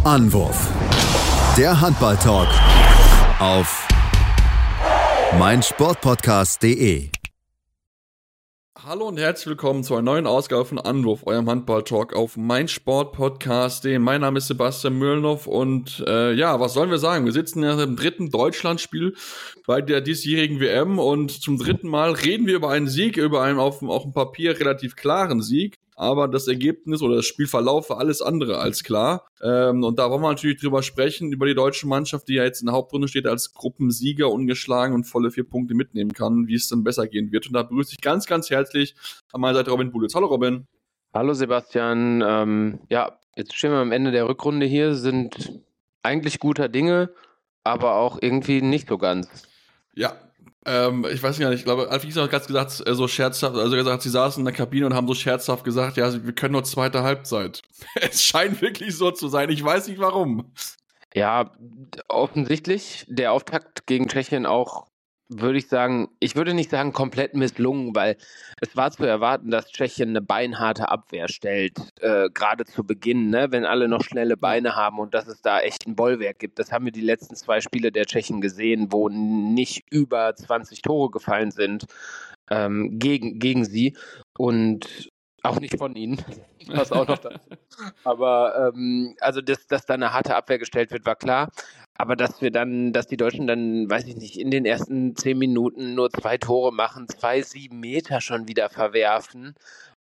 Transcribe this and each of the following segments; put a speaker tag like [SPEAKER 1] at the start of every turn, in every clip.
[SPEAKER 1] Anwurf. Der Handball-Talk auf meinsportpodcast.de.
[SPEAKER 2] Hallo und herzlich willkommen zu einer neuen Ausgabe von Anwurf, eurem Handball-Talk auf meinsportpodcast.de. Mein Name ist Sebastian Mühlenhoff und was sollen wir sagen? Wir sitzen ja im dritten Deutschlandspiel bei der diesjährigen WM und zum dritten Mal reden wir über einen Sieg, über einen auf dem Papier relativ klaren Sieg. Aber das Ergebnis oder das Spielverlauf war alles andere als klar. Und da wollen wir natürlich drüber sprechen, über die deutsche Mannschaft, die ja jetzt in der Hauptrunde steht als Gruppensieger ungeschlagen und volle 4 Punkte mitnehmen kann, wie es dann besser gehen wird. Und da begrüße ich ganz, ganz herzlich an meiner Seite Robin Bulitz. Hallo Robin.
[SPEAKER 3] Hallo Sebastian. Jetzt stehen wir am Ende der Rückrunde hier, sind eigentlich guter Dinge, aber auch irgendwie nicht so ganz.
[SPEAKER 2] Ja. Ich weiß gar nicht, ich glaube, Alfie hat gerade gesagt, so scherzhaft, also gesagt, sie saßen in der Kabine und haben so scherzhaft gesagt, ja, wir können nur zweite Halbzeit. Es scheint wirklich so zu sein, ich weiß nicht warum.
[SPEAKER 3] Ja, offensichtlich der Auftakt gegen Tschechien auch, ich würde nicht sagen komplett misslungen, weil es war zu erwarten, dass Tschechien eine beinharte Abwehr stellt, gerade zu Beginn, ne, wenn alle noch schnelle Beine haben und dass es da echt ein Bollwerk gibt. Das haben wir die letzten 2 Spiele der Tschechen gesehen, wo nicht über 20 Tore gefallen sind gegen sie und auch nicht von ihnen, was auch noch dazu. Aber dass da eine harte Abwehr gestellt wird, war klar. Aber dass die Deutschen dann, weiß ich nicht, in den ersten 10 Minuten nur 2 Tore machen, 2 7-Meter schon wieder verwerfen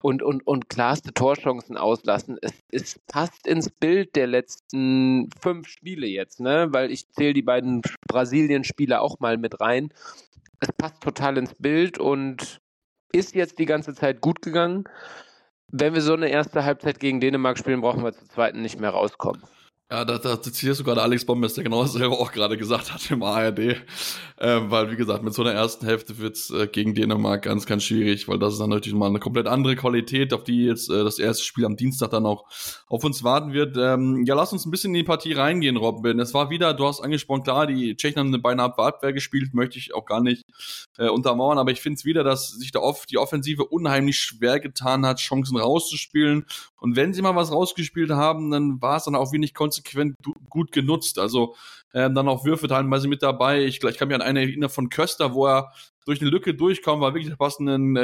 [SPEAKER 3] und klarste Torchancen auslassen, es passt ins Bild der letzten 5 Spiele jetzt, ne? Weil ich zähle die beiden Brasilien-Spiele auch mal mit rein. Es passt total ins Bild und ist jetzt die ganze Zeit gut gegangen. Wenn wir so eine erste Halbzeit gegen Dänemark spielen, brauchen wir zur zweiten nicht mehr rauskommen.
[SPEAKER 2] Ja, da zitierst du gerade Alex Bommes, der genau dasselbe auch gerade gesagt hat im ARD. Weil, wie gesagt, mit so einer ersten Hälfte wird's gegen Dänemark ganz, ganz schwierig, weil das ist dann natürlich mal eine komplett andere Qualität, auf die jetzt das erste Spiel am Dienstag dann auch auf uns warten wird. Lass uns ein bisschen in die Partie reingehen, Robin. Es war wieder, du hast angesprochen, klar, die Tschechen haben eine beinahe Abwehr gespielt, möchte ich auch gar nicht untermauern, aber ich finde es wieder, dass sich da oft die Offensive unheimlich schwer getan hat, Chancen rauszuspielen. Und wenn sie mal was rausgespielt haben, dann war es dann auch wenig konsequent gut genutzt. Also dann auch Würfe teilweise mit dabei. Ich kann mich an eine erinnern von Köster, wo er durch eine Lücke durchkommt, war wirklich fast ein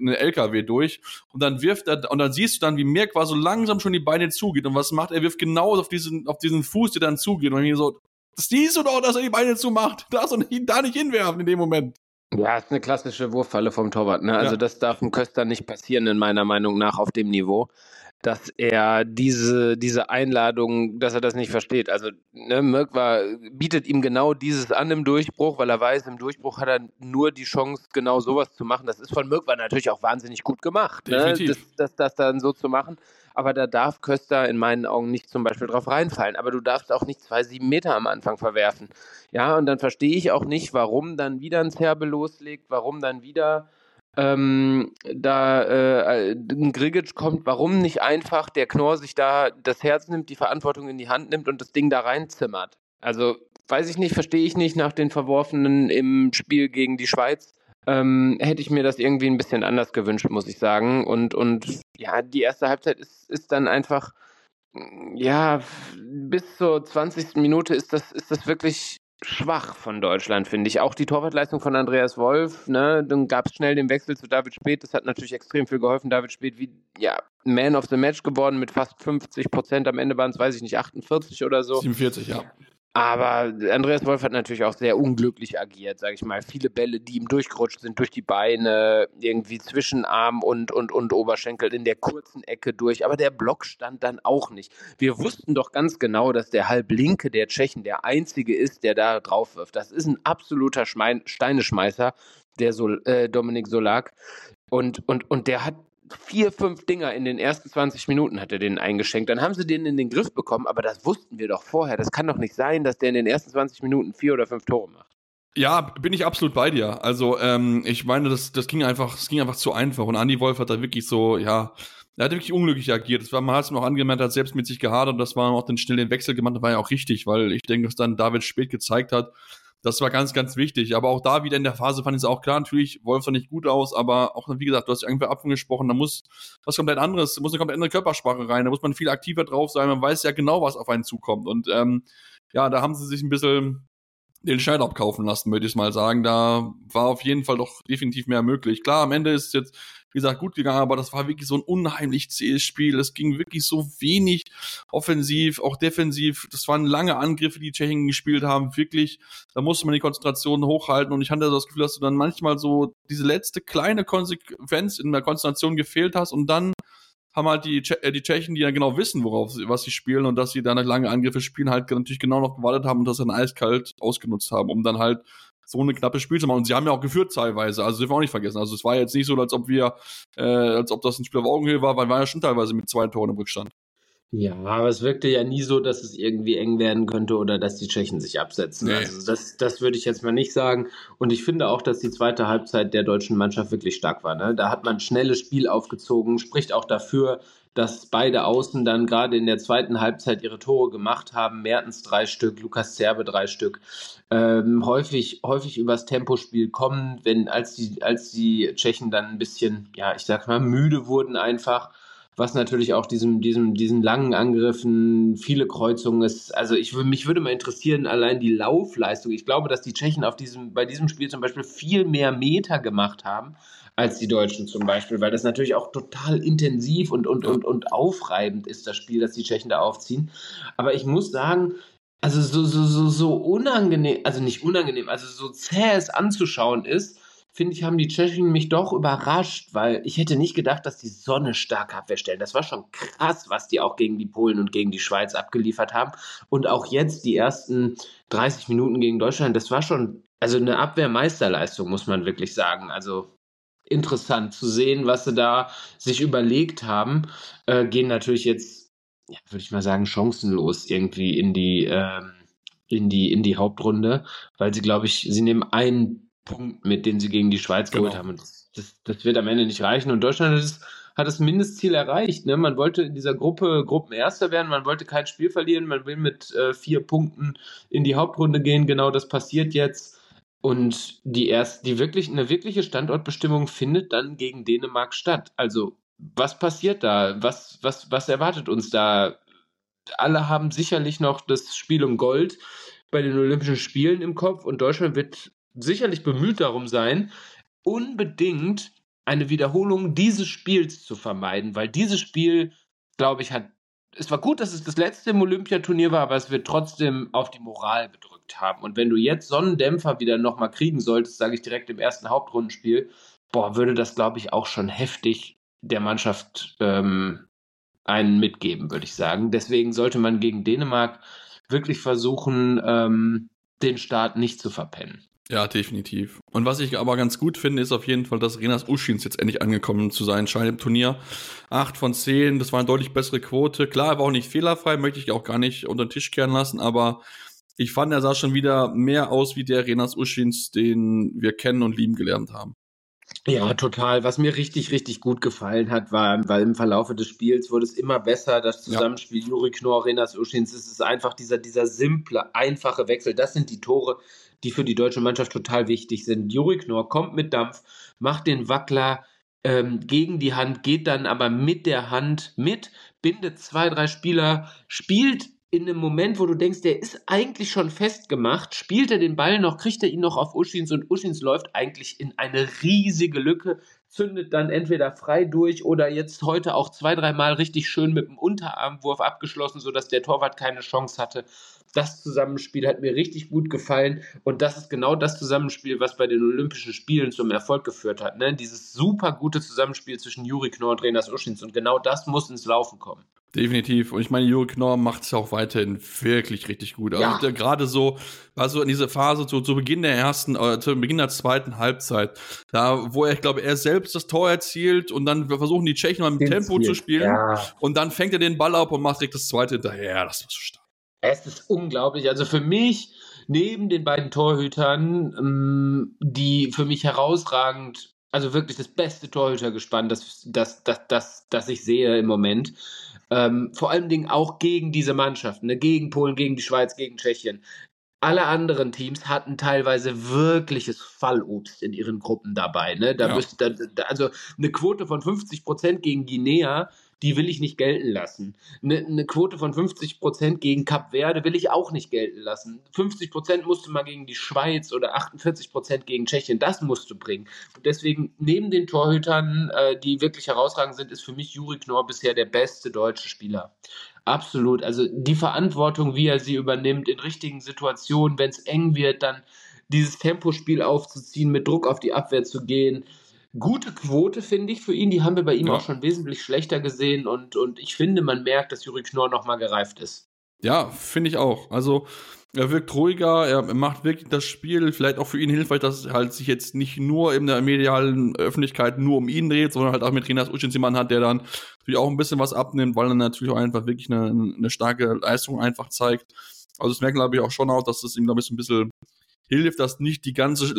[SPEAKER 2] LKW durch. Und dann wirft er, und dann siehst du dann, wie Merk so langsam schon die Beine zugeht. Und was macht er? Wirft genau auf diesen Fuß, der dann zugeht. Und ich so, das siehst du doch, dass er die Beine zumacht. Darfst du da nicht hinwerfen in dem Moment.
[SPEAKER 3] Ja, ist eine klassische Wurffalle vom Torwart, ne? Also das darf dem Köster nicht passieren, in meiner Meinung nach, auf dem Niveau, dass er diese Einladung, dass er das nicht versteht. Also Merk bietet ihm genau dieses an im Durchbruch, weil er weiß, im Durchbruch hat er nur die Chance, genau sowas zu machen. Das ist von Merk natürlich auch wahnsinnig gut gemacht, ne? Das dann so zu machen. Aber da darf Köster in meinen Augen nicht zum Beispiel drauf reinfallen. Aber du darfst auch nicht 2 7-Meter am Anfang verwerfen. Ja, und dann verstehe ich auch nicht, warum dann wieder ein Zerbe loslegt, warum dann wieder ein Grigic kommt, warum nicht einfach der Knorr sich da das Herz nimmt, die Verantwortung in die Hand nimmt und das Ding da reinzimmert. Also, weiß ich nicht, verstehe ich nicht nach den Verworfenen im Spiel gegen die Schweiz. Hätte ich mir das irgendwie ein bisschen anders gewünscht, muss ich sagen. Und ja, die erste Halbzeit ist dann einfach, ja, bis zur 20. Minute ist das wirklich schwach von Deutschland, finde ich. Auch die Torwartleistung von Andreas Wolf, ne, dann gab es schnell den Wechsel zu David Späth, das hat natürlich extrem viel geholfen. David Späth Man of the Match geworden mit fast 50%, am Ende waren es, weiß ich nicht, 48 oder so.
[SPEAKER 2] 47, ja.
[SPEAKER 3] Aber Andreas Wolf hat natürlich auch sehr unglücklich agiert, sage ich mal. Viele Bälle, die ihm durchgerutscht sind, durch die Beine, irgendwie zwischen Arm und Oberschenkel in der kurzen Ecke durch. Aber der Block stand dann auch nicht. Wir wussten doch ganz genau, dass der Halblinke der Tschechen der einzige ist, der da drauf wirft. Das ist ein absoluter Steineschmeißer, der Dominik Solak. Und der hat 4, 5 Dinger in den ersten 20 Minuten hat er denen eingeschenkt. Dann haben sie den in den Griff bekommen, aber das wussten wir doch vorher. Das kann doch nicht sein, dass der in den ersten 20 Minuten 4 oder 5 Tore macht.
[SPEAKER 2] Ja, bin ich absolut bei dir. Also, ich meine, das ging einfach zu einfach. Und Andi Wolf hat da wirklich so, ja, er hat wirklich unglücklich agiert. Man hat es noch angemerkt, hat selbst mit sich gehadert und das war auch dann schnell den Wechsel gemacht. Das war ja auch richtig, weil ich denke, dass dann David Späth gezeigt hat, Das war ganz, ganz wichtig. Aber auch da wieder in der Phase fand ich es auch klar, natürlich, Wolf sah nicht gut aus, aber auch, wie gesagt, du hast irgendwer abgesprochen, da muss was komplett anderes, da muss eine komplett andere Körpersprache rein, da muss man viel aktiver drauf sein, man weiß ja genau, was auf einen zukommt. Und ja, da haben sie sich ein bisschen den Schneider abkaufen lassen, würde ich mal sagen. Da war auf jeden Fall doch definitiv mehr möglich. Klar, am Ende ist es jetzt, wie gesagt, gut gegangen, aber das war wirklich so ein unheimlich zähes Spiel. Es ging wirklich so wenig offensiv, auch defensiv. Das waren lange Angriffe, die Tschechen gespielt haben. Wirklich, da musste man die Konzentration hochhalten. Und ich hatte das Gefühl, dass du dann manchmal so diese letzte kleine Konsequenz in der Konzentration gefehlt hast. Und dann haben halt die Tschechen, die ja genau wissen, was sie spielen und dass sie dann halt lange Angriffe spielen, halt natürlich genau noch gewartet haben und das dann eiskalt ausgenutzt haben, um dann halt so eine knappe Spiel zu machen. Und sie haben ja auch geführt teilweise, also dürfen wir auch nicht vergessen. Also es war jetzt nicht so, als ob das ein Spiel auf Augenhöhe war, weil wir ja schon teilweise mit 2 Toren im Rückstand.
[SPEAKER 3] Ja, aber es wirkte ja nie so, dass es irgendwie eng werden könnte oder dass die Tschechen sich absetzen.
[SPEAKER 2] Nee.
[SPEAKER 3] Also das würde ich jetzt mal nicht sagen. Und ich finde auch, dass die zweite Halbzeit der deutschen Mannschaft wirklich stark war. Ne? Da hat man ein schnelles Spiel aufgezogen, spricht auch dafür, dass beide Außen dann gerade in der zweiten Halbzeit ihre Tore gemacht haben. Mertens 3 Stück, Lukas Zerbe 3 Stück. Häufig übers Tempospiel kommen, als die Tschechen dann ein bisschen, ja, ich sag mal, müde wurden einfach. Was natürlich auch diesen langen Angriffen, viele Kreuzungen ist. Also mich würde mal interessieren, allein die Laufleistung. Ich glaube, dass die Tschechen bei diesem Spiel zum Beispiel viel mehr Meter gemacht haben als die Deutschen zum Beispiel, weil das natürlich auch total intensiv und aufreibend ist, das Spiel, das die Tschechen da aufziehen. Aber ich muss sagen, also so unangenehm, also nicht unangenehm, also so zäh es anzuschauen ist, finde ich, haben die Tschechen mich doch überrascht, weil ich hätte nicht gedacht, dass die so eine starke Abwehr stellen. Das war schon krass, was die auch gegen die Polen und gegen die Schweiz abgeliefert haben. Und auch jetzt die ersten 30 Minuten gegen Deutschland, das war schon also eine Abwehrmeisterleistung, muss man wirklich sagen. Also interessant zu sehen, was sie da sich überlegt haben. Gehen natürlich jetzt, ja, würde ich mal sagen, chancenlos irgendwie in die Hauptrunde, weil sie, glaube ich, sie nehmen einen Punkt mit, den sie gegen die Schweiz geholt haben. Und das wird am Ende nicht reichen. Und Deutschland hat das Mindestziel erreicht. Ne? Man wollte in dieser Gruppe Gruppenerster werden, man wollte kein Spiel verlieren, man will mit 4 Punkten in die Hauptrunde gehen. Genau das passiert jetzt. Und eine wirkliche Standortbestimmung findet dann gegen Dänemark statt. Also, was passiert da? Was erwartet uns da? Alle haben sicherlich noch das Spiel um Gold bei den Olympischen Spielen im Kopf und Deutschland wird sicherlich bemüht darum sein, unbedingt eine Wiederholung dieses Spiels zu vermeiden, weil dieses Spiel, glaube ich, es war gut, dass es das letzte im Olympiaturnier war, aber es wird trotzdem auf die Moral gedrückt haben. Und wenn du jetzt so einen Dämpfer wieder nochmal kriegen solltest, sage ich direkt im ersten Hauptrundenspiel, würde das, glaube ich, auch schon heftig der Mannschaft einen mitgeben, würde ich sagen. Deswegen sollte man gegen Dänemark wirklich versuchen, den Start nicht zu verpennen.
[SPEAKER 2] Ja, definitiv. Und was ich aber ganz gut finde, ist auf jeden Fall, dass Renas Uschins jetzt endlich angekommen zu sein scheint im Turnier. 8 von 10, das war eine deutlich bessere Quote. Klar, er war auch nicht fehlerfrei, möchte ich auch gar nicht unter den Tisch kehren lassen, aber ich fand, er sah schon wieder mehr aus wie der Renas Uschins, den wir kennen und lieben gelernt haben.
[SPEAKER 3] Ja, total. Was mir richtig, richtig gut gefallen hat, war, weil im Verlauf des Spiels wurde es immer besser, das Zusammenspiel Juri Knorr, Renas Uschins. Es ist einfach dieser simple, einfache Wechsel. Das sind die Tore, die für die deutsche Mannschaft total wichtig sind. Juri Knorr kommt mit Dampf, macht den Wackler gegen die Hand, geht dann aber mit der Hand mit, bindet 2, 3 Spieler, spielt in einem Moment, wo du denkst, der ist eigentlich schon festgemacht, spielt er den Ball noch, kriegt er ihn noch auf Uschins und Uschins läuft eigentlich in eine riesige Lücke, zündet dann entweder frei durch oder jetzt heute auch 2, 3 Mal richtig schön mit dem Unterarmwurf abgeschlossen, sodass der Torwart keine Chance hatte. Das Zusammenspiel hat mir richtig gut gefallen und das ist genau das Zusammenspiel, was bei den Olympischen Spielen zum Erfolg geführt hat. Ne? Dieses super gute Zusammenspiel zwischen Juri Knorr und Renas Uschins und genau das muss ins Laufen kommen.
[SPEAKER 2] Definitiv. Und ich meine, Juri Knorr macht es ja auch weiterhin wirklich richtig gut. Also gerade so, in dieser Phase zu Beginn zu Beginn der zweiten Halbzeit, da, wo er, ich glaube, er selbst das Tor erzielt und dann versuchen die Tschechen mal mit Tempo zu spielen und dann fängt er den Ball ab und macht direkt das zweite hinterher. Das war so stark.
[SPEAKER 3] Es ist unglaublich. Also für mich, neben den beiden Torhütern, die für mich herausragend, also wirklich das beste Torhütergespann, das ich sehe im Moment, vor allen Dingen auch gegen diese Mannschaften, ne? Gegen Polen, gegen die Schweiz, gegen Tschechien. Alle anderen Teams hatten teilweise wirkliches Fallobst in ihren Gruppen dabei. Ne? Also eine Quote von 50% gegen Guinea, die will ich nicht gelten lassen. Eine Quote von 50% gegen Kap Verde will ich auch nicht gelten lassen. 50% musst du mal gegen die Schweiz oder 48% gegen Tschechien, das musst du bringen. Und deswegen, neben den Torhütern, die wirklich herausragend sind, ist für mich Juri Knorr bisher der beste deutsche Spieler. Absolut. Also die Verantwortung, wie er sie übernimmt in richtigen Situationen, wenn es eng wird, dann dieses Tempospiel aufzuziehen, mit Druck auf die Abwehr zu gehen. Gute Quote, finde ich, für ihn. Die haben wir bei ihm auch schon wesentlich schlechter gesehen. Und ich finde, man merkt, dass Juri Knorr nochmal gereift ist.
[SPEAKER 2] Ja, finde ich auch. Also er wirkt ruhiger, er macht wirklich das Spiel, vielleicht auch für ihn hilfreich, dass es halt sich jetzt nicht nur in der medialen Öffentlichkeit nur um ihn dreht, sondern halt auch mit Renas Uschins jemanden hat, der dann natürlich auch ein bisschen was abnimmt, weil er natürlich auch einfach wirklich eine starke Leistung einfach zeigt. Also es merkt, glaube ich, auch schon auch, dass es ihm, glaube ich, so ein bisschen hilft, dass nicht die ganze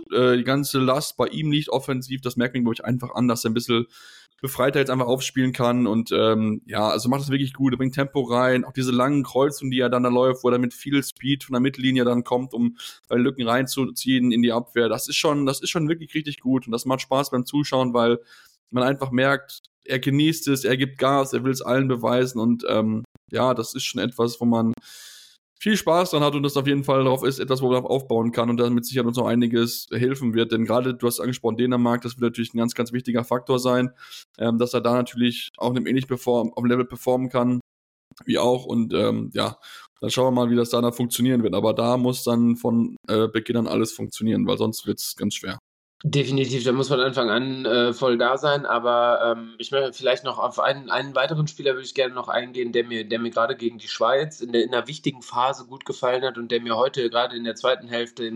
[SPEAKER 2] Last bei ihm liegt offensiv. Das merkt man, glaube ich, einfach an, dass er ein bisschen befreiter jetzt einfach aufspielen kann und also macht das wirklich gut, er bringt Tempo rein, auch diese langen Kreuzungen, die er dann da läuft, wo er mit viel Speed von der Mittellinie dann kommt, um Lücken reinzuziehen in die Abwehr, das ist schon wirklich richtig gut und das macht Spaß beim Zuschauen, weil man einfach merkt, er genießt es, er gibt Gas, er will es allen beweisen und das ist schon etwas, wo man viel Spaß dran hat und das auf jeden Fall darauf ist, etwas, wo man darauf aufbauen kann und damit sicher uns noch einiges helfen wird, denn gerade, du hast angesprochen, Dänemark, das wird natürlich ein ganz, ganz wichtiger Faktor sein, dass er da natürlich auch auf einem auf dem Level performen kann, wie auch und dann schauen wir mal, wie das da funktionieren wird, aber da muss dann von Beginn an alles funktionieren, weil sonst wird es ganz schwer.
[SPEAKER 3] Definitiv, da muss von Anfang an voll da sein, aber ich möchte vielleicht noch auf einen weiteren Spieler würde ich gerne noch eingehen, der mir gerade gegen die Schweiz in einer wichtigen Phase gut gefallen hat und der mir heute gerade in der zweiten Hälfte,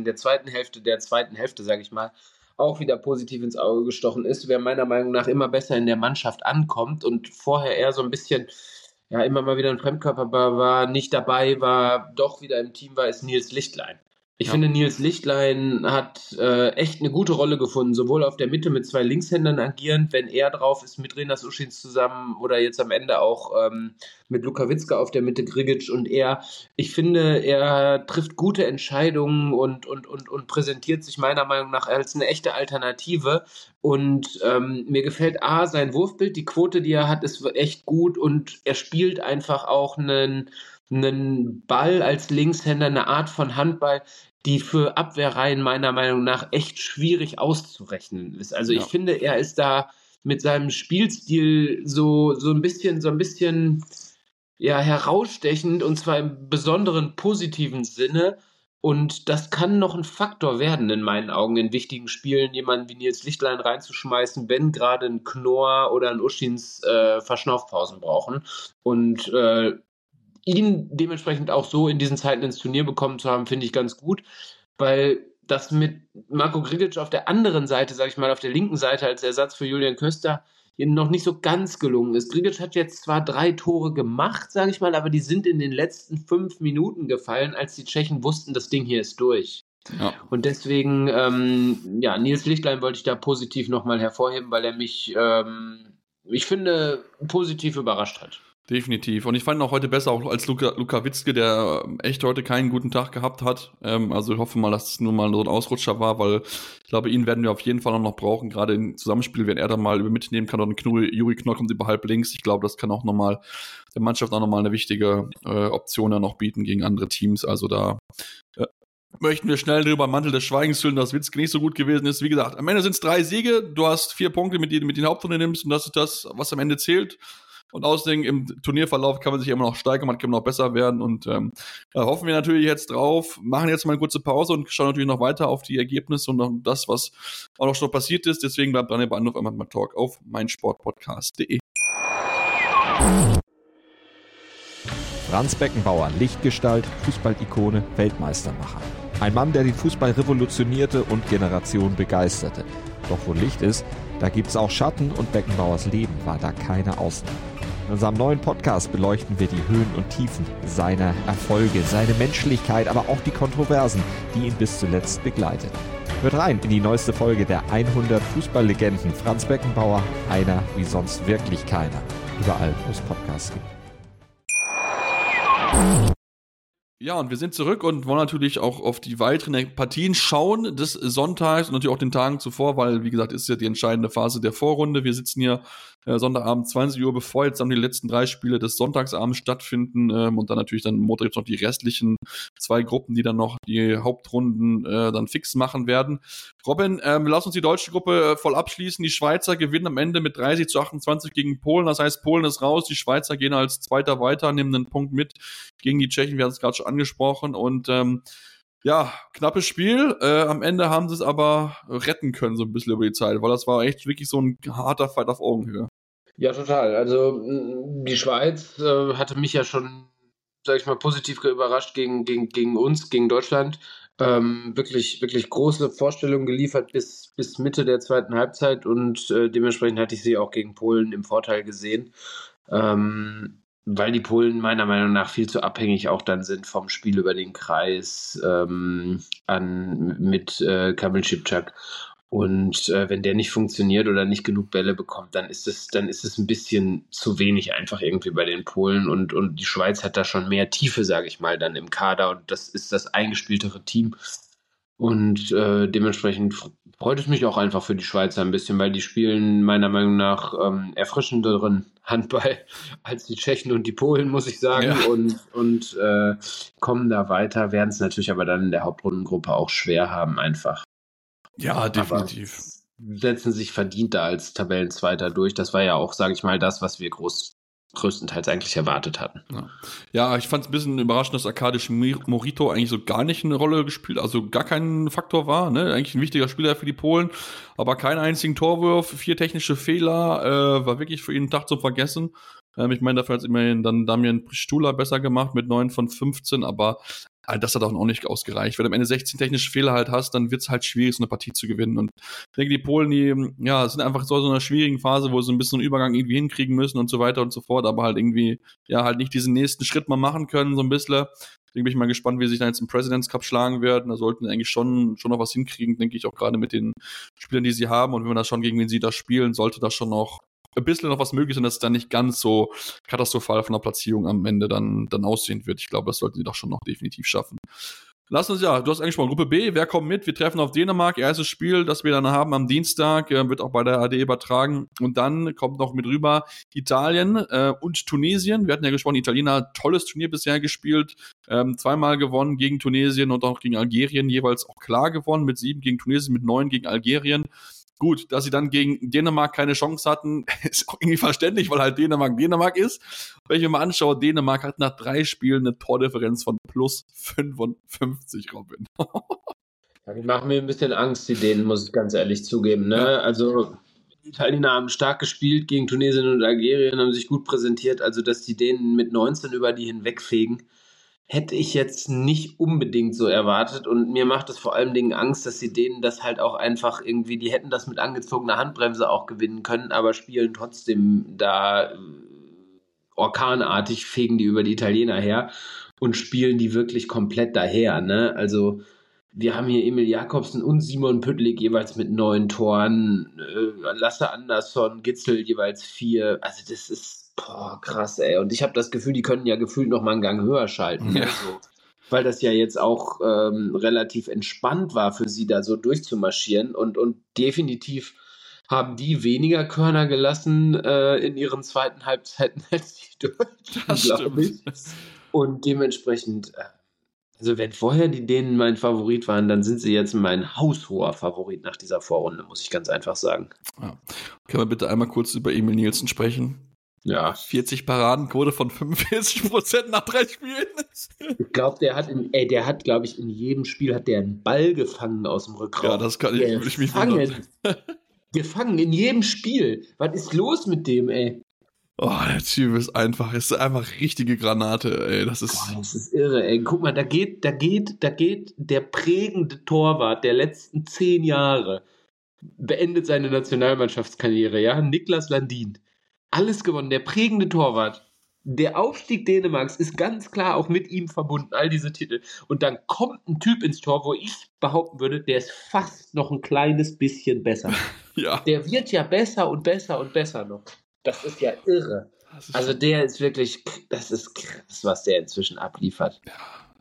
[SPEAKER 3] sage ich mal, auch wieder positiv ins Auge gestochen ist, wer meiner Meinung nach immer besser in der Mannschaft ankommt und vorher eher so ein bisschen immer mal wieder ein Fremdkörper war, nicht dabei war, doch wieder im Team war, ist Nils Lichtlein. Ich finde, Nils Lichtlein hat echt eine gute Rolle gefunden, sowohl auf der Mitte mit 2 Linkshändern agierend, wenn er drauf ist, mit Renas Uschins zusammen oder jetzt am Ende auch mit Luka Witzka auf der Mitte, Grigic und er. Ich finde, er trifft gute Entscheidungen und präsentiert sich meiner Meinung nach als eine echte Alternative und mir gefällt sein Wurfbild, die Quote, die er hat, ist echt gut und er spielt einfach auch einen Ball als Linkshänder, eine Art von Handball, die für Abwehrreihen meiner Meinung nach echt schwierig auszurechnen ist. Also ich finde, er ist da mit seinem Spielstil so ein bisschen herausstechend und zwar im besonderen positiven Sinne. Und das kann noch ein Faktor werden in meinen Augen in wichtigen Spielen, jemanden wie Nils Lichtlein reinzuschmeißen, wenn gerade ein Knorr oder ein Uschins Verschnaufpausen brauchen. Und ihn dementsprechend auch so in diesen Zeiten ins Turnier bekommen zu haben, finde ich ganz gut, weil das mit Marko Grigic auf der anderen Seite, sage ich mal, auf der linken Seite als Ersatz für Julian Köster noch nicht so ganz gelungen ist. Grigic hat jetzt zwar 3 Tore gemacht, sage ich mal, aber die sind in den letzten 5 Minuten gefallen, als die Tschechen wussten, das Ding hier ist durch. Ja. Und deswegen, Nils Lichtlein wollte ich da positiv nochmal hervorheben, weil er mich, ich finde, positiv überrascht hat.
[SPEAKER 2] Definitiv. Und ich fand ihn auch heute besser auch als Luka Witzke, der echt heute keinen guten Tag gehabt hat. Also ich hoffe mal, dass es nur mal so ein Ausrutscher war, weil ich glaube, ihn werden wir auf jeden Fall auch noch brauchen, gerade im Zusammenspiel, wenn er dann mal mitnehmen kann und Juri Knorr kommt über halb links. Ich glaube, das kann auch nochmal der Mannschaft auch nochmal eine wichtige Option dann noch bieten gegen andere Teams. Also da möchten wir schnell drüber Mantel des Schweigens hüllen, dass Witzke nicht so gut gewesen ist. Wie gesagt, am Ende sind es 3 Siege, du hast 4 Punkte, mit denen du mit den Hauptrunde nimmst und das ist das, was am Ende zählt. Und außerdem im Turnierverlauf kann man sich immer noch steigern, man kann noch besser werden und da hoffen wir natürlich jetzt drauf, machen jetzt mal eine kurze Pause und schauen natürlich noch weiter auf die Ergebnisse und auf das, was auch noch schon passiert ist. Deswegen bleibt dran bei Anruf einmal mal Talk auf meinsportpodcast.de.
[SPEAKER 4] Franz Beckenbauer, Lichtgestalt, Fußballikone, Weltmeistermacher. Ein Mann, der den Fußball revolutionierte und Generationen begeisterte. Doch wo Licht ist, da gibt's auch Schatten und Beckenbauers Leben war da keine Ausnahme. In unserem neuen Podcast beleuchten wir die Höhen und Tiefen seiner Erfolge, seine Menschlichkeit, aber auch die Kontroversen, die ihn bis zuletzt begleiteten. Hört rein in die neueste Folge der 100 Fußballlegenden. Franz Beckenbauer, einer wie sonst wirklich keiner. Überall, wo es Podcasts gibt.
[SPEAKER 2] Ja, und wir sind zurück und wollen natürlich auch auf die weiteren Partien schauen des Sonntags und natürlich auch den Tagen zuvor, weil, wie gesagt, ist ja die entscheidende Phase der Vorrunde. Wir sitzen hier Sonntagabend 20 Uhr, bevor jetzt dann die letzten 3 Spiele des Sonntagsabends stattfinden und dann natürlich dann Montag jetzt noch die restlichen 2 Gruppen, die dann noch die Hauptrunden dann fix machen werden. Robin, lass uns die deutsche Gruppe voll abschließen. Die Schweizer gewinnen am Ende mit 30-28 gegen Polen. Das heißt, Polen ist raus, die Schweizer gehen als Zweiter weiter, nehmen einen Punkt mit gegen die Tschechen. Wir hatten es gerade schon angesprochen. Und ja, knappes Spiel. Am Ende haben sie es aber retten können, so ein bisschen über die Zeit, weil das war echt wirklich so ein harter Fight auf Augenhöhe.
[SPEAKER 3] Ja, total. Also die Schweiz hatte mich ja schon, sag ich mal, positiv überrascht gegen uns, gegen Deutschland. Wirklich, wirklich große Vorstellungen geliefert bis Mitte der zweiten Halbzeit und dementsprechend hatte ich sie auch gegen Polen im Vorteil gesehen. Weil die Polen meiner Meinung nach viel zu abhängig auch dann sind vom Spiel über den Kreis mit Kamil Šipčák. Und wenn der nicht funktioniert oder nicht genug Bälle bekommt, dann ist es ein bisschen zu wenig einfach irgendwie bei den Polen. Und die Schweiz hat da schon mehr Tiefe, sage ich mal, dann im Kader. Und das ist das eingespieltere Team. Und dementsprechend freut es mich auch einfach für die Schweizer ein bisschen, weil die spielen meiner Meinung nach erfrischenderen Handball als die Tschechen und die Polen, muss ich sagen. Ja. Und kommen da weiter, werden es natürlich aber dann in der Hauptrundengruppe auch schwer haben einfach.
[SPEAKER 2] Ja, definitiv.
[SPEAKER 3] Aber setzen sich verdient da als Tabellenzweiter durch. Das war ja auch, sage ich mal, das, was wir größtenteils eigentlich erwartet hatten.
[SPEAKER 2] Ja, ich fand es ein bisschen überraschend, dass Arkadisch Morito eigentlich so gar nicht eine Rolle gespielt, also gar kein Faktor war, ne? Eigentlich ein wichtiger Spieler für die Polen, aber keinen einzigen Torwurf, 4 technische Fehler, war wirklich für ihn ein Tag zum Vergessen. Ich meine, dafür hat es immerhin dann Damian Stula besser gemacht mit 9 von 15, aber das hat auch nicht ausgereicht. Wenn du am Ende 16 technische Fehler halt hast, dann wird es halt schwierig, so eine Partie zu gewinnen. Und ich denke, die Polen, die sind einfach so in einer schwierigen Phase, wo sie ein bisschen einen Übergang irgendwie hinkriegen müssen und so weiter und so fort, aber halt irgendwie, halt nicht diesen nächsten Schritt mal machen können, so ein bisschen. Deswegen bin ich mal gespannt, wie sie sich dann jetzt im President's Cup schlagen werden. Da sollten sie eigentlich schon noch was hinkriegen, denke ich, auch gerade mit den Spielern, die sie haben. Und wenn man das schon gegen wen sie da spielen, sollte das schon noch ein bisschen noch was möglich sein, dass es dann nicht ganz so katastrophal von der Platzierung am Ende dann aussehen wird. Ich glaube, das sollten sie doch schon noch definitiv schaffen. Lass uns du hast angesprochen, Gruppe B, wer kommt mit? Wir treffen auf Dänemark, erstes Spiel, das wir dann haben am Dienstag, wird auch bei der AD übertragen. Und dann kommt noch mit rüber Italien und Tunesien. Wir hatten ja gesprochen, Italiener, tolles Turnier bisher gespielt, 2-mal gewonnen gegen Tunesien und auch gegen Algerien, jeweils auch klar gewonnen, mit 7 gegen Tunesien, mit 9 gegen Algerien. Gut, dass sie dann gegen Dänemark keine Chance hatten, ist auch irgendwie verständlich, weil halt Dänemark ist. Wenn ich mir mal anschaue, Dänemark hat nach 3 Spielen eine Tordifferenz von plus 55, Robin.
[SPEAKER 3] Ja, die machen mir ein bisschen Angst, die Dänen, muss ich ganz ehrlich zugeben. Ne? Ja. Also die Italiener haben stark gespielt gegen Tunesien und Algerien, haben sich gut präsentiert. Also dass die Dänen mit 19 über die hinwegfegen, hätte ich jetzt nicht unbedingt so erwartet und mir macht es vor allen Dingen Angst, dass die Dänen das halt auch einfach irgendwie, die hätten das mit angezogener Handbremse auch gewinnen können, aber spielen trotzdem da orkanartig, fegen die über die Italiener her und spielen die wirklich komplett daher, ne? Also wir haben hier Emil Jakobsen und Simon Püttlik jeweils mit 9 Toren, Lasse Andersson, Gitzel jeweils 4, also das ist krass, ey. Und ich habe das Gefühl, die können ja gefühlt noch mal einen Gang höher schalten. Ja. Also, weil das ja jetzt auch relativ entspannt war für sie, da so durchzumarschieren. Und definitiv haben die weniger Körner gelassen in ihren zweiten Halbzeiten als die Deutschen, glaube ich. Und dementsprechend, also wenn vorher die Dänen mein Favorit waren, dann sind sie jetzt mein haushoher Favorit nach dieser Vorrunde, muss ich ganz einfach sagen.
[SPEAKER 2] Ja. Können wir bitte einmal kurz über Emil Nielsen sprechen?
[SPEAKER 3] Ja.
[SPEAKER 2] 40 Paradenquote von 45% nach 3 Spielen.
[SPEAKER 3] Ich glaube, der hat, glaube ich, in jedem Spiel hat der einen Ball gefangen aus dem Rückraum.
[SPEAKER 2] Ja, das kann ich mich wundern.
[SPEAKER 3] Gefangen in jedem Spiel. Was ist los mit dem, ey?
[SPEAKER 2] Oh, der Typ ist einfach richtige Granate, ey. Das ist
[SPEAKER 3] irre, ey. Guck mal, da geht der prägende Torwart der letzten 10 Jahre, beendet seine Nationalmannschaftskarriere, ja? Niklas Landin. Alles gewonnen, der prägende Torwart. Der Aufstieg Dänemarks ist ganz klar auch mit ihm verbunden, all diese Titel. Und dann kommt ein Typ ins Tor, wo ich behaupten würde, der ist fast noch ein kleines bisschen besser.
[SPEAKER 2] Ja.
[SPEAKER 3] Der wird ja besser und besser und besser noch. Das ist ja irre. Also der ist wirklich, das ist krass, was der inzwischen abliefert.
[SPEAKER 2] Ja,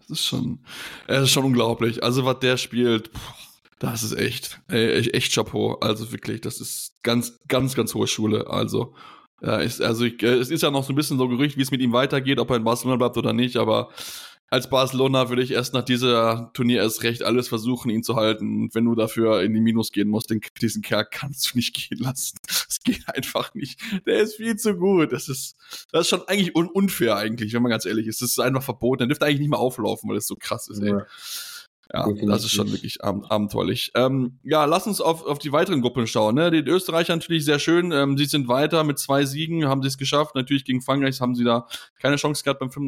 [SPEAKER 2] Das ist schon unglaublich. Also, was der spielt, das ist echt Chapeau. Also wirklich, das ist ganz, ganz, ganz hohe Schule. Also, es ist ja noch so ein bisschen so Gerücht, wie es mit ihm weitergeht, ob er in Barcelona bleibt oder nicht, aber als Barcelona würde ich erst nach dieser Turnier erst recht alles versuchen, ihn zu halten. Und wenn du dafür in die Minus gehen musst, diesen Kerl kannst du nicht gehen lassen. Das geht einfach nicht. Der ist viel zu gut. Das ist schon eigentlich unfair eigentlich, wenn man ganz ehrlich ist. Das ist einfach verboten. Der dürfte eigentlich nicht mehr auflaufen, weil das so krass ist, ey. Ja, definitiv. Das ist schon wirklich abenteuerlich. Ja, lass uns auf die weiteren Gruppen schauen. Ne? Die Österreicher natürlich sehr schön. Sie sind weiter mit 2 Siegen, haben sie es geschafft. Natürlich gegen Frankreich haben sie da keine Chance gehabt beim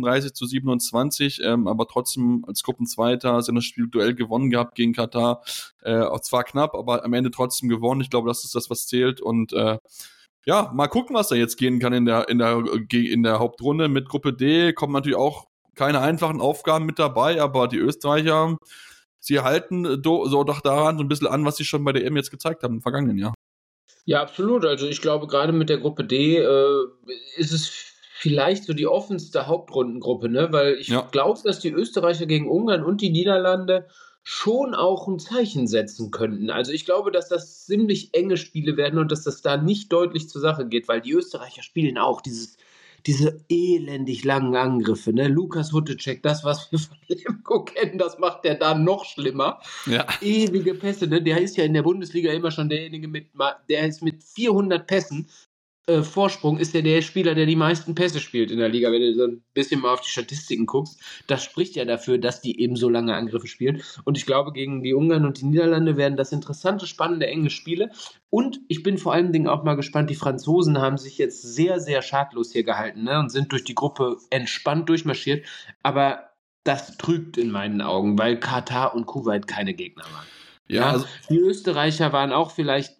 [SPEAKER 2] 35-27, aber trotzdem als Gruppenzweiter sind das Spiel-Duell gewonnen gehabt gegen Katar. Auch zwar knapp, aber am Ende trotzdem gewonnen. Ich glaube, das ist das, was zählt. Und ja, mal gucken, was da jetzt gehen kann in der Hauptrunde. Mit Gruppe D kommen natürlich auch keine einfachen Aufgaben mit dabei, aber die Österreicher, sie halten so doch daran so ein bisschen an, was sie schon bei der EM jetzt gezeigt haben im vergangenen Jahr.
[SPEAKER 3] Ja, absolut. Also ich glaube, gerade mit der Gruppe D ist es vielleicht so die offenste Hauptrundengruppe, ne? Weil ich glaube, dass die Österreicher gegen Ungarn und die Niederlande schon auch ein Zeichen setzen könnten. Also ich glaube, dass das ziemlich enge Spiele werden und dass das da nicht deutlich zur Sache geht, weil die Österreicher spielen auch diese elendig langen Angriffe, ne? Lukas Hutecek, das, was wir von Lemko kennen, das macht der da noch schlimmer. Ja. Ewige Pässe, ne? Der ist ja in der Bundesliga immer schon derjenige der ist mit 400 Pässen Vorsprung, ist der Spieler, der die meisten Pässe spielt in der Liga. Wenn du so ein bisschen mal auf die Statistiken guckst, das spricht ja dafür, dass die eben so lange Angriffe spielen. Und ich glaube, gegen die Ungarn und die Niederlande werden das interessante, spannende, enge Spiele. Und ich bin vor allen Dingen auch mal gespannt, die Franzosen haben sich jetzt sehr, sehr schadlos hier gehalten, ne, und sind durch die Gruppe entspannt durchmarschiert. Aber das trügt in meinen Augen, weil Katar und Kuwait keine Gegner waren. Ja, also die Österreicher waren auch vielleicht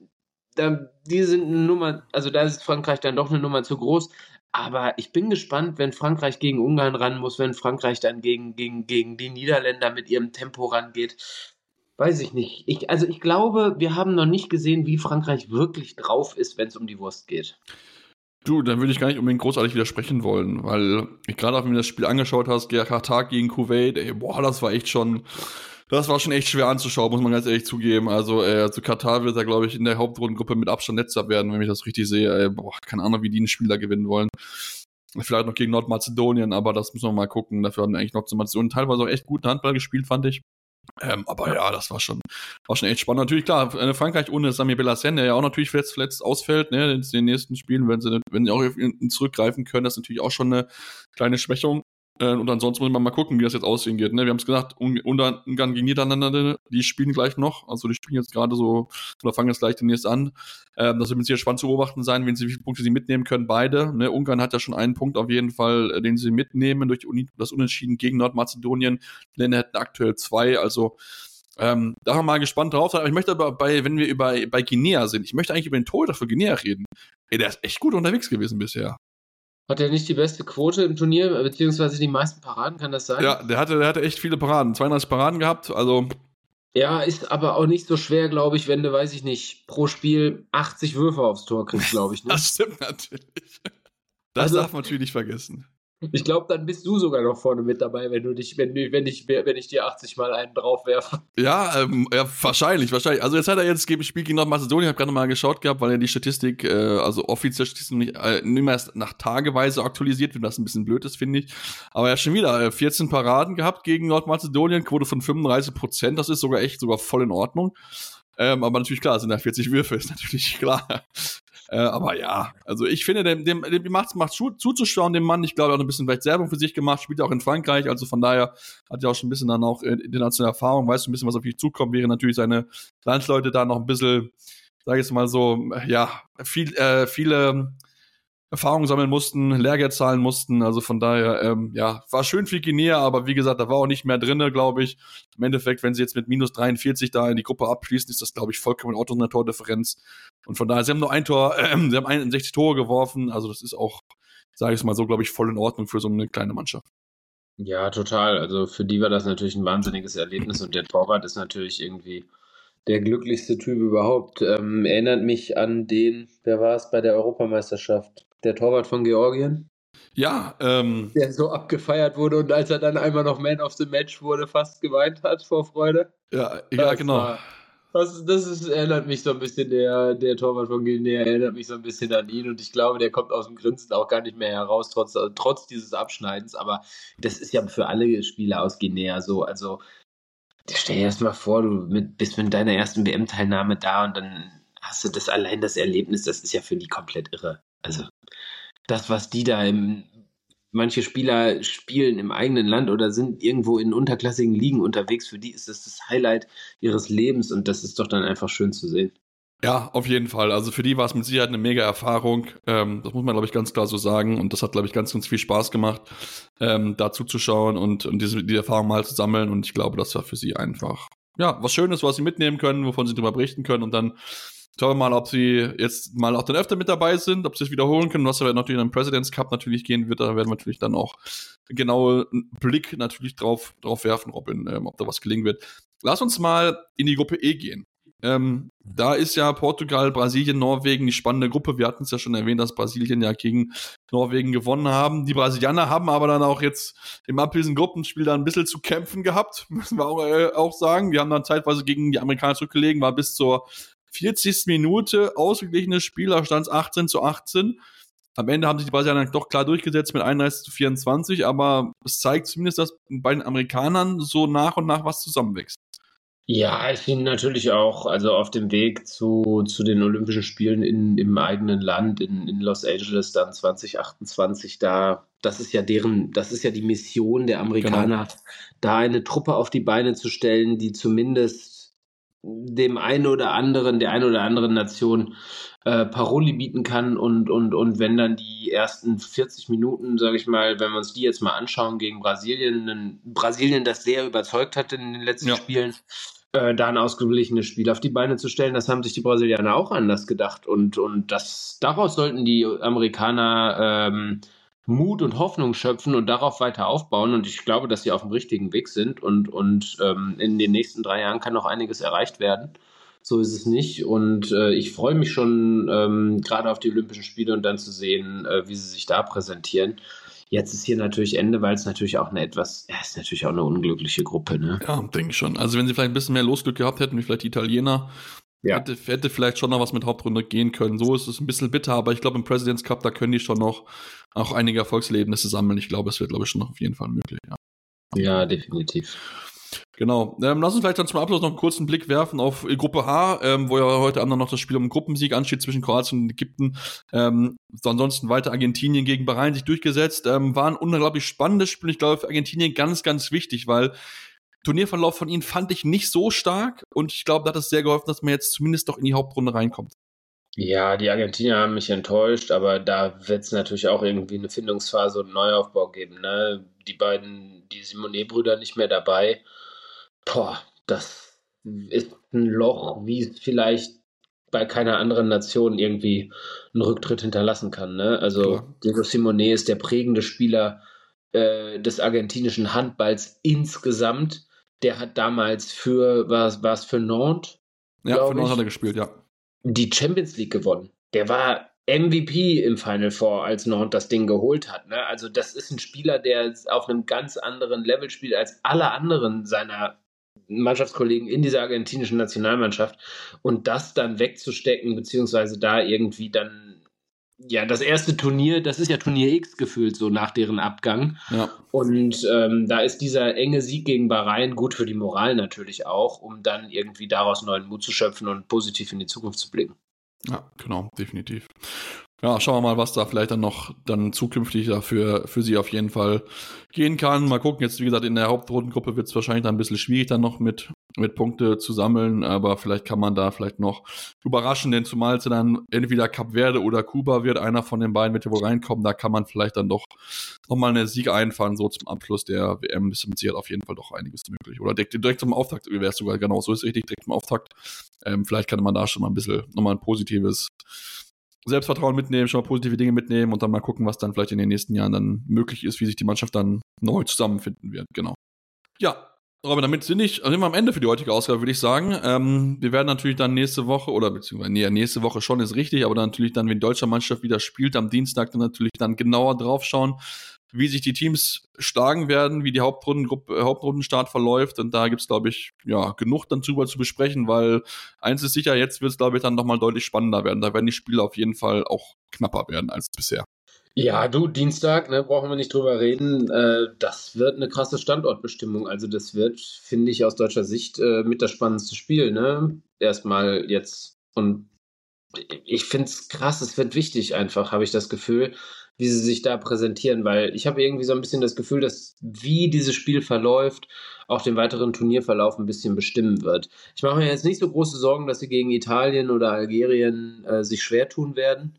[SPEAKER 3] die sind eine Nummer, also da ist Frankreich dann doch eine Nummer zu groß, aber ich bin gespannt, wenn Frankreich gegen Ungarn ran muss, wenn Frankreich dann gegen die Niederländer mit ihrem Tempo rangeht, weiß ich nicht. Ich glaube, wir haben noch nicht gesehen, wie Frankreich wirklich drauf ist, wenn es um die Wurst geht.
[SPEAKER 2] Du, dann würde ich gar nicht unbedingt großartig widersprechen wollen, weil ich gerade auch, wenn du das Spiel angeschaut hast, Katar gegen Kuwait, das war schon echt schwer anzuschauen, muss man ganz ehrlich zugeben. Also zu Katar wird er, glaube ich, in der Hauptrundengruppe mit Abstand letzter werden, wenn ich das richtig sehe. Keine Ahnung, wie die einen Spieler gewinnen wollen. Vielleicht noch gegen Nordmazedonien, aber das müssen wir mal gucken. Dafür haben eigentlich Nordmazedonien teilweise auch echt guten Handball gespielt, fand ich. Aber ja, das war schon echt spannend. Natürlich, klar, Frankreich ohne Samir Belhassen, der ja auch natürlich verletzt ausfällt, ne, in den nächsten Spielen, wenn sie auch auf ihn zurückgreifen können, das ist natürlich auch schon eine kleine Schwächung. Und ansonsten muss man mal gucken, wie das jetzt aussehen geht. Ne? Wir haben es gesagt, Ungarn gegen Niederlande, die spielen gleich noch. Also die spielen jetzt gerade so, oder fangen jetzt gleich demnächst an. Das wird jetzt spannend zu beobachten sein, wie viele Punkte sie mitnehmen können, beide. Ne? Ungarn hat ja schon einen Punkt auf jeden Fall, den sie mitnehmen durch das Unentschieden gegen Nordmazedonien. Die Länder hätten aktuell 2, also da haben wir mal gespannt drauf sein. Aber ich möchte aber wenn wir bei Guinea sind, ich möchte eigentlich über den Torhüter für Guinea reden. Der ist echt gut unterwegs gewesen bisher.
[SPEAKER 3] Hat er nicht die beste Quote im Turnier, beziehungsweise die meisten Paraden, kann das sein?
[SPEAKER 2] Ja, der hatte echt viele Paraden, 32 Paraden gehabt, also...
[SPEAKER 3] Ja, ist aber auch nicht so schwer, glaube ich, wenn du, weiß ich nicht, pro Spiel 80 Würfe aufs Tor kriegst, glaube ich. Ne?
[SPEAKER 2] Das stimmt natürlich. Das darf man natürlich nicht vergessen.
[SPEAKER 3] Ich glaube, dann bist du sogar noch vorne mit dabei, wenn ich dir 80 Mal einen draufwerfe.
[SPEAKER 2] Ja, wahrscheinlich. Also jetzt hat er Spiel gegen Nordmazedonien, ich habe gerade mal geschaut gehabt, weil er die Statistik, also offiziell Statistik nicht mehr erst nach Tageweise aktualisiert wird, was ein bisschen blöd ist, finde ich. Aber er hat schon wieder 14 Paraden gehabt gegen Nordmazedonien, Quote von 35%, das ist sogar voll in Ordnung. Aber natürlich klar, sind da 40 Würfe, ist natürlich klar. Aber ja, also ich finde, dem macht zuzuschauen, dem Mann. Ich glaube, er hat ein bisschen vielleicht Werbung für sich gemacht, spielt auch in Frankreich, also von daher hat er auch schon ein bisschen dann auch internationale Erfahrung, weiß ein bisschen, was auf ihn zukommt, wäre natürlich seine Landsleute da noch ein bisschen, sag ich jetzt mal so, ja, viele Erfahrungen sammeln mussten, Lehrgeld zahlen mussten, also von daher, war schön für Guinea, aber wie gesagt, da war auch nicht mehr drinne, glaube ich. Im Endeffekt, wenn sie jetzt mit minus 43 da in die Gruppe abschließen, ist das, glaube ich, vollkommen in Ordnung, eine Tordifferenz. Und von daher, sie haben nur ein Tor, sie haben 61 Tore geworfen, also das ist auch, sage ich mal so, glaube ich, voll in Ordnung für so eine kleine Mannschaft.
[SPEAKER 3] Ja, total. Also für die war das natürlich ein wahnsinniges Erlebnis und der Torwart ist natürlich irgendwie der glücklichste Typ überhaupt. Erinnert mich an wer war es bei der Europameisterschaft? Der Torwart von Georgien?
[SPEAKER 2] Ja,
[SPEAKER 3] Der so abgefeiert wurde und als er dann einmal noch Man of the Match wurde, fast geweint hat vor Freude.
[SPEAKER 2] ja,
[SPEAKER 3] Das
[SPEAKER 2] genau.
[SPEAKER 3] erinnert mich so ein bisschen, der Torwart von Guinea erinnert mich so ein bisschen an ihn und ich glaube, der kommt aus dem Grinsen auch gar nicht mehr heraus, trotz dieses Abschneidens, aber das ist ja für alle Spieler aus Guinea so, also stell dir das mal vor, du bist mit deiner ersten WM-Teilnahme da und dann hast du das Erlebnis, das ist ja für die komplett irre. Also das, was die da manche Spieler spielen im eigenen Land oder sind irgendwo in unterklassigen Ligen unterwegs, für die ist das Highlight ihres Lebens und das ist doch dann einfach schön zu sehen.
[SPEAKER 2] Ja, auf jeden Fall. Also für die war es mit Sicherheit eine mega Erfahrung. Das muss man, glaube ich, ganz klar so sagen. Und das hat, glaube ich, ganz, ganz viel Spaß gemacht, da zuzuschauen und die Erfahrung mal zu sammeln. Und ich glaube, das war für sie einfach, ja, was Schönes, was sie mitnehmen können, wovon sie drüber berichten können. Und dann schauen wir mal, ob sie jetzt mal auch dann öfter mit dabei sind, ob sie es wiederholen können. Was ja natürlich in den President's Cup natürlich gehen wird, da werden wir natürlich dann auch genaue Blick natürlich drauf werfen, Robin, ob da was gelingen wird. Lass uns mal in die Gruppe E gehen. Da ist ja Portugal, Brasilien, Norwegen die spannende Gruppe. Wir hatten es ja schon erwähnt, dass Brasilien ja gegen Norwegen gewonnen haben. Die Brasilianer haben aber dann auch jetzt im abschließenden Gruppenspiel da ein bisschen zu kämpfen gehabt, müssen wir auch sagen. Die haben dann zeitweise gegen die Amerikaner zurückgelegen, war bis zur 40. Minute ausgeglichenes Spiel, da stand es 18-18. Am Ende haben sich die Brasilianer doch klar durchgesetzt mit 31-24, aber es zeigt zumindest, dass bei den Amerikanern so nach und nach was zusammenwächst.
[SPEAKER 3] Ja, ich finde natürlich auch, also auf dem Weg zu den Olympischen Spielen im eigenen Land, in Los Angeles dann 2028, das ist ja die Mission der Amerikaner, da eine Truppe auf die Beine zu stellen, die zumindest der einen oder anderen Nation Paroli bieten kann und wenn dann die ersten 40 Minuten, sage ich mal, wenn wir uns die jetzt mal anschauen gegen Brasilien, das sehr überzeugt hat in den letzten Spielen, da ein ausgeglichenes Spiel auf die Beine zu stellen, das haben sich die Brasilianer auch anders gedacht und daraus sollten die Amerikaner Mut und Hoffnung schöpfen und darauf weiter aufbauen und ich glaube, dass sie auf dem richtigen Weg sind und in den nächsten 3 Jahren kann noch einiges erreicht werden. So ist es nicht und ich freue mich schon gerade auf die Olympischen Spiele und dann zu sehen, wie sie sich da präsentieren. Jetzt ist hier natürlich Ende, weil es natürlich auch ist natürlich auch eine unglückliche Gruppe, ne?
[SPEAKER 2] Ja, denke ich schon. Also wenn sie vielleicht ein bisschen mehr Losglück gehabt hätten, wie vielleicht die Italiener, hätte vielleicht schon noch was mit Hauptrunde gehen können. So ist es ein bisschen bitter, aber ich glaube im President's Cup, da können die schon noch auch einige Erfolgserlebnisse sammeln. Ich glaube, es wird, glaube ich, schon noch auf jeden Fall möglich, ja.
[SPEAKER 3] Ja, definitiv.
[SPEAKER 2] Genau. Lass uns vielleicht dann zum Abschluss noch einen kurzen Blick werfen auf Gruppe H, wo ja heute Abend noch das Spiel um den Gruppensieg ansteht zwischen Kroatien und Ägypten. Ansonsten weiter Argentinien gegen Bahrain sich durchgesetzt. War ein unglaublich spannendes Spiel. Ich glaube, für Argentinien ganz, ganz wichtig, weil Turnierverlauf von ihnen fand ich nicht so stark und ich glaube, da hat es sehr geholfen, dass man jetzt zumindest doch in die Hauptrunde reinkommt.
[SPEAKER 3] Ja, die Argentinier haben mich enttäuscht, aber da wird es natürlich auch irgendwie eine Findungsphase und Neuaufbau geben, ne? Die Simonet-Brüder nicht mehr dabei. Das ist ein Loch, wie es vielleicht bei keiner anderen Nation irgendwie einen Rücktritt hinterlassen kann, ne? Also Diego Simonet ist der prägende Spieler des argentinischen Handballs insgesamt. Der hat damals für Nantes?
[SPEAKER 2] Ja, für Nantes hat er gespielt, ja.
[SPEAKER 3] Die Champions League gewonnen. Der war MVP im Final Four, als Nantes das Ding geholt hat. Ne? Also das ist ein Spieler, der auf einem ganz anderen Level spielt als alle anderen seiner Mannschaftskollegen in dieser argentinischen Nationalmannschaft. Und das dann wegzustecken, beziehungsweise da irgendwie dann, ja, das erste Turnier, das ist ja Turnier X gefühlt, so nach deren Abgang. Ja. Und da ist dieser enge Sieg gegen Bahrain gut für die Moral natürlich auch, um dann irgendwie daraus neuen Mut zu schöpfen und positiv in die Zukunft zu blicken.
[SPEAKER 2] Ja, genau, definitiv. Ja, schauen wir mal, was da vielleicht dann noch zukünftig dafür für sie auf jeden Fall gehen kann. Mal gucken, jetzt wie gesagt, in der Hauptrundengruppe wird es wahrscheinlich dann ein bisschen schwierig dann noch mit Punkte zu sammeln, aber vielleicht kann man da vielleicht noch überraschen, denn zumal es dann entweder Kap Verde oder Kuba wird, einer von den beiden wird ja wohl reinkommen, da kann man vielleicht dann doch nochmal einen Sieg einfahren, so zum Abschluss der WM ist mit Sicherheit auf jeden Fall doch einiges möglich. Oder direkt zum Auftakt wäre es sogar, genau, so ist es richtig, direkt zum Auftakt. Vielleicht kann man da schon mal ein bisschen nochmal ein positives Selbstvertrauen mitnehmen, schon mal positive Dinge mitnehmen und dann mal gucken, was dann vielleicht in den nächsten Jahren dann möglich ist, wie sich die Mannschaft dann neu zusammenfinden wird, genau. Ja, Aber damit sind wir am Ende für die heutige Ausgabe, würde ich sagen. Wir werden natürlich dann nächste Woche, oder beziehungsweise nächste Woche schon ist richtig, aber dann natürlich dann, wenn die deutsche Mannschaft wieder spielt, am Dienstag dann natürlich dann genauer drauf schauen, wie sich die Teams schlagen werden, wie die Hauptrundenstart verläuft. Und da gibt's, glaube ich, ja, genug dann drüber zu besprechen, weil eins ist sicher, jetzt wird's, glaube ich, dann nochmal deutlich spannender werden. Da werden die Spiele auf jeden Fall auch knapper werden als bisher.
[SPEAKER 3] Ja, du, Dienstag, ne, brauchen wir nicht drüber reden. Das wird eine krasse Standortbestimmung. Also das wird, finde ich, aus deutscher Sicht mit das spannendste Spiel, ne? Erstmal jetzt. Und ich finde es krass, es wird wichtig einfach, habe ich das Gefühl, wie sie sich da präsentieren, weil ich habe irgendwie so ein bisschen das Gefühl, dass wie dieses Spiel verläuft, auch den weiteren Turnierverlauf ein bisschen bestimmen wird. Ich mache mir jetzt nicht so große Sorgen, dass sie gegen Italien oder Algerien sich schwer tun werden.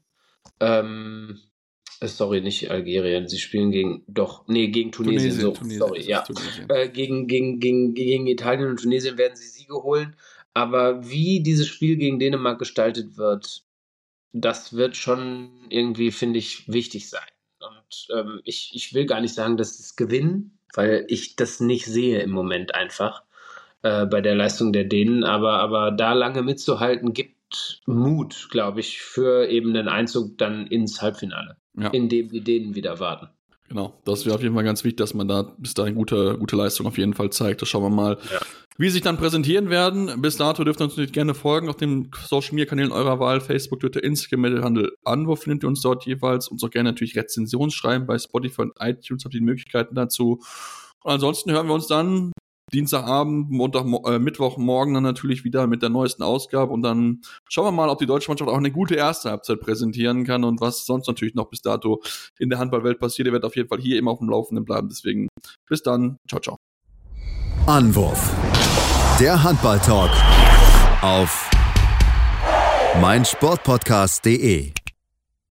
[SPEAKER 3] Sorry, nicht Algerien. Sie spielen gegen Tunesien. Sorry, ja. Gegen Italien und Tunesien werden sie Siege holen. Aber wie dieses Spiel gegen Dänemark gestaltet wird, das wird schon irgendwie, finde ich, wichtig sein. Und ich will gar nicht sagen, dass sie es gewinnen, weil ich das nicht sehe im Moment einfach bei der Leistung der Dänen. Aber da lange mitzuhalten, gibt Mut, glaube ich, für eben den Einzug dann ins Halbfinale, in dem die Dänen wieder warten.
[SPEAKER 2] Genau, das wäre auf jeden Fall ganz wichtig, dass man da bis dahin gute Leistung auf jeden Fall zeigt. Das schauen wir mal, wie sie sich dann präsentieren werden. Bis dato dürft ihr uns natürlich gerne folgen auf den Social-Media-Kanälen eurer Wahl, Facebook, Twitter, Instagram, Mittelhandel, Anwurf findet ihr uns dort jeweils. Uns auch gerne natürlich Rezensionen schreiben bei Spotify und iTunes, habt ihr die Möglichkeiten dazu. Und ansonsten hören wir uns dann Dienstagabend, Mittwochmorgen dann natürlich wieder mit der neuesten Ausgabe und dann schauen wir mal, ob die deutsche Mannschaft auch eine gute erste Halbzeit präsentieren kann und was sonst natürlich noch bis dato in der Handballwelt passiert. Ihr werdet auf jeden Fall hier immer auf dem Laufenden bleiben. Deswegen bis dann. Ciao, ciao.
[SPEAKER 1] Anwurf. Der Handball-Talk auf meinsportpodcast.de